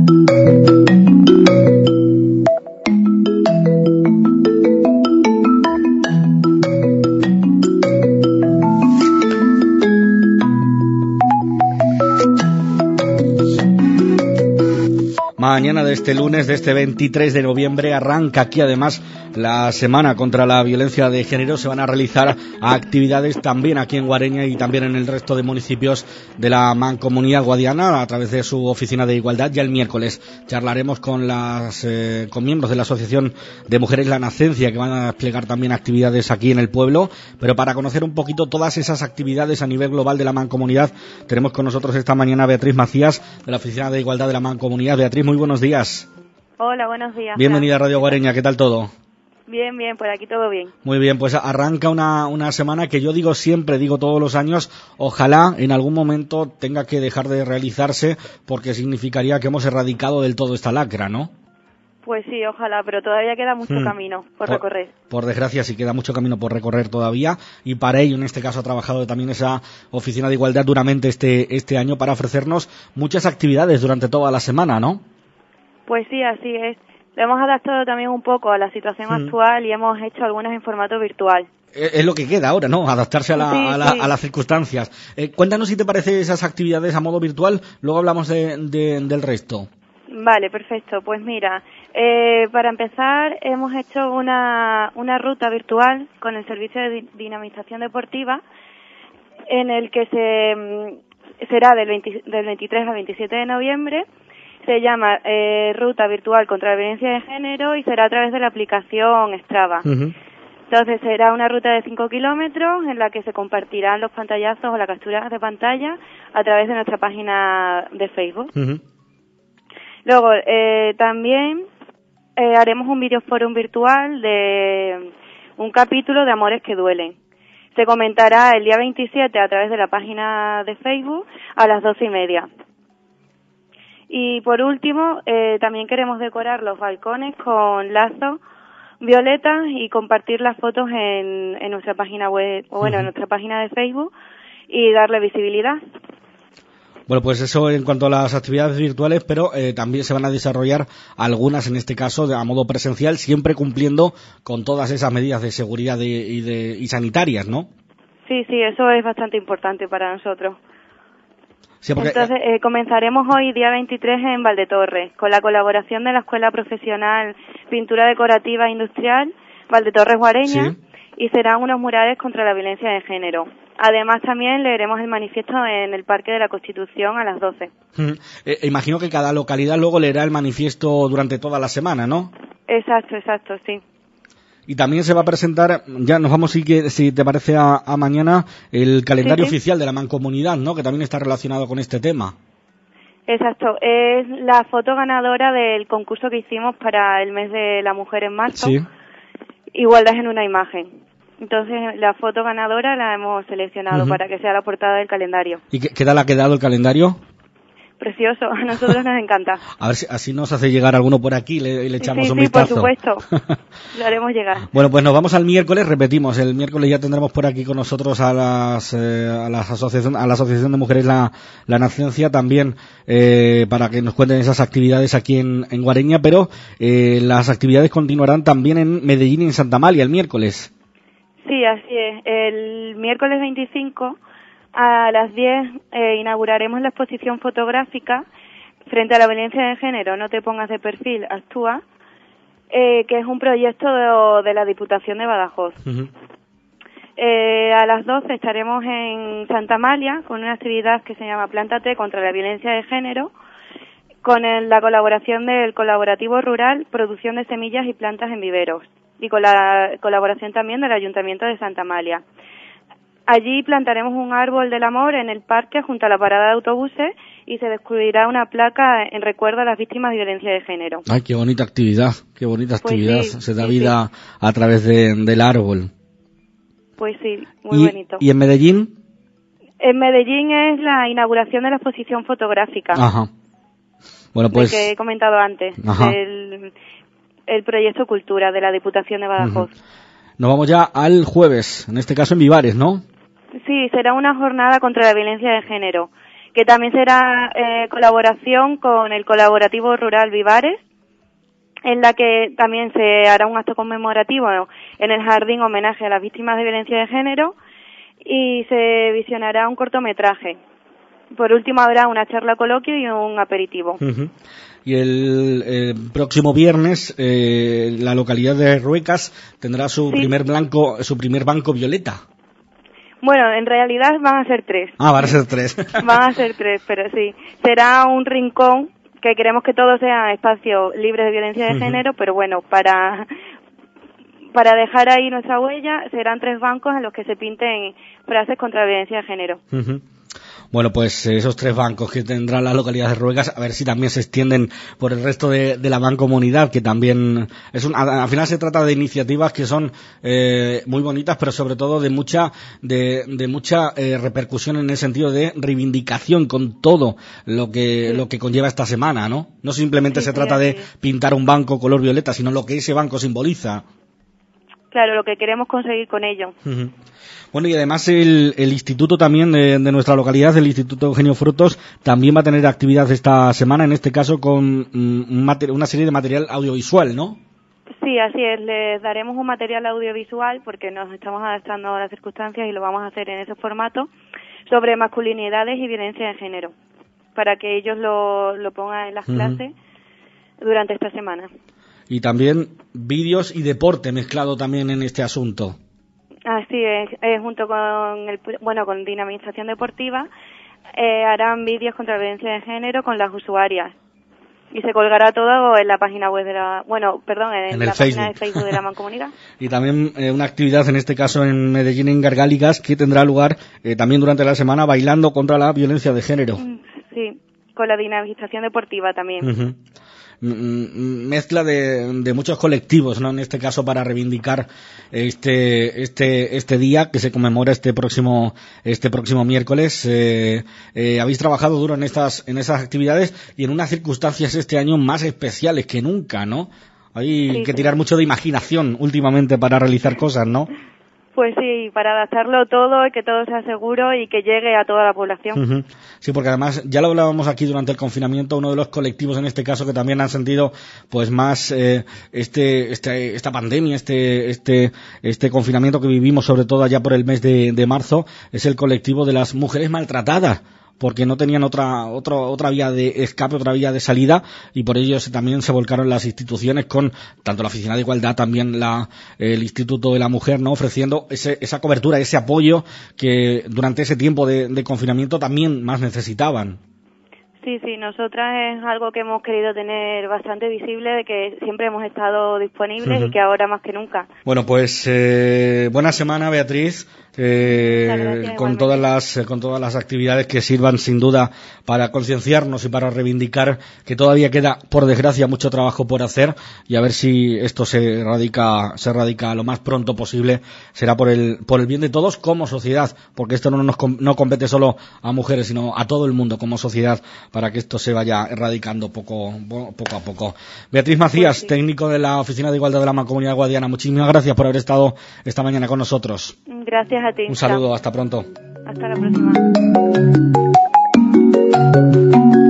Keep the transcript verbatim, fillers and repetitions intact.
Mañana de este lunes, de este veintitrés de noviembre, arranca aquí además la semana contra la violencia de género. Se van a realizar actividades también aquí en Guareña y también en el resto de municipios de la Mancomunidad Guadiana a través de su oficina de igualdad. Ya el miércoles charlaremos con las eh, con miembros de la Asociación de Mujeres La Nacencia, que van a desplegar también actividades aquí en el pueblo. Pero para conocer un poquito todas esas actividades a nivel global de la Mancomunidad, tenemos con nosotros esta mañana a Beatriz Macías, de la Oficina de Igualdad de la Mancomunidad. Beatriz, muy buenos días. Hola, buenos días. Bienvenida a Radio Guareña, ¿qué tal todo? Bien, bien, por aquí todo bien. Muy bien, pues arranca una, una semana que yo digo siempre, digo todos los años, ojalá en algún momento tenga que dejar de realizarse, porque significaría que hemos erradicado del todo esta lacra, ¿no? Pues sí, ojalá, pero todavía queda mucho hmm. camino por, por recorrer. Por desgracia, sí queda mucho camino por recorrer todavía, y para ello, en este caso, ha trabajado también esa Oficina de Igualdad duramente este, este año para ofrecernos muchas actividades durante toda la semana, ¿no? Pues sí, así es. Lo hemos adaptado también un poco a la situación hmm. actual y hemos hecho algunas en formato virtual. Es lo que queda ahora, ¿no? Adaptarse a, la, sí, a, la, sí. a las circunstancias. Eh, cuéntanos si te parece esas actividades a modo virtual, luego hablamos de, de, del resto. Vale, perfecto. Pues mira, eh, para empezar hemos hecho una, una ruta virtual con el servicio de dinamización deportiva en el que se será del, veinte, del veintitrés al veintisiete de noviembre. Se llama eh, Ruta Virtual contra la Violencia de Género y será a través de la aplicación Strava. Uh-huh. Entonces será una ruta de cinco kilómetros en la que se compartirán los pantallazos o las capturas de pantalla a través de nuestra página de Facebook. Uh-huh. Luego eh, también eh, haremos un videoforum virtual de un capítulo de Amores que Duelen. Se comentará el día veintisiete a través de la página de Facebook a las doce y media. Y por último, eh, también queremos decorar los balcones con lazos violetas y compartir las fotos en, en nuestra página web, o bueno, uh-huh. en nuestra página de Facebook y darle visibilidad. Bueno, pues eso en cuanto a las actividades virtuales, pero eh, también se van a desarrollar algunas, en este caso, de, a modo presencial, siempre cumpliendo con todas esas medidas de seguridad de, y, de, y sanitarias, ¿no? Sí, sí, eso es bastante importante para nosotros. Sí, porque... Entonces, eh, comenzaremos hoy, día veintitrés, en Valdetorres, con la colaboración de la Escuela Profesional Pintura Decorativa Industrial Valdetorres Guareña, sí. Y serán unos murales contra la violencia de género. Además, también leeremos el manifiesto en el Parque de la Constitución a las doce. Mm. Eh, imagino que cada localidad luego leerá el manifiesto durante toda la semana, ¿no? Exacto, exacto, sí. Y también se va a presentar, ya nos vamos, si, que, si te parece, a, a mañana, el calendario sí, sí. oficial de la Mancomunidad, ¿no? Que también está relacionado con este tema. Exacto, es la foto ganadora del concurso que hicimos para el mes de la mujer en marzo. Sí. Igualdad en una imagen. Entonces, la foto ganadora la hemos seleccionado uh-huh. para que sea la portada del calendario. ¿Y qué, qué tal ha quedado el calendario? Precioso, a nosotros nos encanta. A ver si así nos hace llegar alguno por aquí y le, le echamos sí, un sí, vistazo. Sí, por supuesto, lo haremos llegar. Bueno, pues nos vamos al miércoles, repetimos, el miércoles ya tendremos por aquí con nosotros a las eh, a las asociación a la Asociación de Mujeres La, la Nacencia también eh, para que nos cuenten esas actividades aquí en, en Guareña, pero eh, las actividades continuarán también en Medellín y en Santa Amalia el miércoles. Sí, así es. El miércoles veinticinco a las diez eh, inauguraremos la exposición fotográfica frente a la violencia de género, no te pongas de perfil, actúa, eh, que es un proyecto de, de la Diputación de Badajoz. Uh-huh. Eh, a las doce estaremos en Santa Amalia con una actividad que se llama Plántate contra la violencia de género, con el, la colaboración del Colaborativo Rural Producción de Semillas y Plantas en Viveros y con la colaboración también del Ayuntamiento de Santa Amalia. Allí plantaremos un árbol del amor en el parque junto a la parada de autobuses y se descubrirá una placa en recuerdo a las víctimas de violencia de género. Ay, qué bonita actividad, qué bonita pues actividad. Sí, se da sí, vida sí. a través de, del árbol. Pues sí, muy ¿Y, bonito. ¿Y en Medellín? En Medellín es la inauguración de la exposición fotográfica. Ajá. Bueno, pues... De que he comentado antes, Ajá. del el proyecto Cultura de la Diputación de Badajoz. Uh-huh. Nos vamos ya al jueves, en este caso en Vivares, ¿no? Sí, será una jornada contra la violencia de género, que también será eh, colaboración con el Colaborativo Rural Vivares, en la que también se hará un acto conmemorativo en el jardín homenaje a las víctimas de violencia de género y se visionará un cortometraje. Por último habrá una charla coloquio y un aperitivo. Uh-huh. Y el eh, próximo viernes eh, la localidad de Ruecas tendrá su sí. primer blanco, su primer banco violeta. Bueno, en realidad van a ser tres. Ah, van a ser tres. Van a ser tres, pero sí. Será un rincón, que queremos que todos sean espacios libres de violencia de uh-huh. género, pero bueno, para para dejar ahí nuestra huella, serán tres bancos en los que se pinten frases contra la violencia de género. Uh-huh. Bueno, pues esos tres bancos que tendrá la localidad de Ruecas, a ver si también se extienden por el resto de, de la mancomunidad, que también es un, al final se trata de iniciativas que son eh, muy bonitas, pero sobre todo de mucha de, de mucha eh, repercusión en el sentido de reivindicación con todo lo que lo que conlleva esta semana, ¿no? No simplemente sí, se trata sí, de pintar un banco color violeta, sino lo que ese banco simboliza. Claro, lo que queremos conseguir con ello. Uh-huh. Bueno, y además el, el instituto también de, de nuestra localidad, el Instituto Eugenio Frutos, también va a tener actividad esta semana, en este caso con un mater- una serie de material audiovisual, ¿no? Sí, así es. Les daremos un material audiovisual porque nos estamos adaptando a las circunstancias y lo vamos a hacer en ese formato sobre masculinidades y violencia de género, para que ellos lo, lo pongan en las uh-huh. clases durante esta semana. Y también vídeos y deporte mezclado también en este asunto. Así es, eh, junto con el bueno con Dinamización Deportiva eh, harán vídeos contra la violencia de género con las usuarias y se colgará todo en la página web de la bueno perdón en, en la el página de Facebook de la Mancomunidad. Y también eh, una actividad en este caso en Medellín, en Gargáligas, que tendrá lugar eh, también durante la semana, bailando contra la violencia de género. Sí, con la Dinamización Deportiva también. Uh-huh. Mezcla de, de muchos colectivos, ¿no? En este caso para reivindicar este este este día que se conmemora este próximo este próximo miércoles. Eh, eh, habéis trabajado duro en estas en esas actividades y en unas circunstancias este año más especiales que nunca, ¿no? Hay sí, que tirar sí. mucho de imaginación últimamente para realizar cosas, ¿no? Pues sí, para adaptarlo todo y que todo sea seguro y que llegue a toda la población. Uh-huh. Sí, porque además ya lo hablábamos aquí durante el confinamiento, uno de los colectivos en este caso que también han sentido pues más eh, este, este esta pandemia, este este este confinamiento que vivimos sobre todo allá por el mes de, de marzo, es el colectivo de las mujeres maltratadas, porque no tenían otra otra otra vía de escape, otra vía de salida, y por ello se, también se volcaron las instituciones con tanto la Oficina de Igualdad, también la el Instituto de la Mujer, no ofreciendo ese, esa cobertura, ese apoyo que durante ese tiempo de, de confinamiento también más necesitaban. Sí, sí, nosotras es algo que hemos querido tener bastante visible, de que siempre hemos estado disponibles uh-huh. y que ahora más que nunca. Bueno, pues eh, buena semana, Beatriz. Eh, gracias, con todas las con todas las actividades que sirvan sin duda para concienciarnos y para reivindicar que todavía queda, por desgracia, mucho trabajo por hacer, y a ver si esto se radica se radica lo más pronto posible. Será por el por el bien de todos como sociedad, porque esto no nos no compete solo a mujeres, sino a todo el mundo como sociedad, para que esto se vaya erradicando poco poco a poco. Beatriz Macías, pues sí. técnico de la Oficina de Igualdad de la Mancomunidad Guadiana, muchísimas gracias por haber estado esta mañana con nosotros. Gracias a ti. Un saludo, hasta pronto. Hasta la próxima.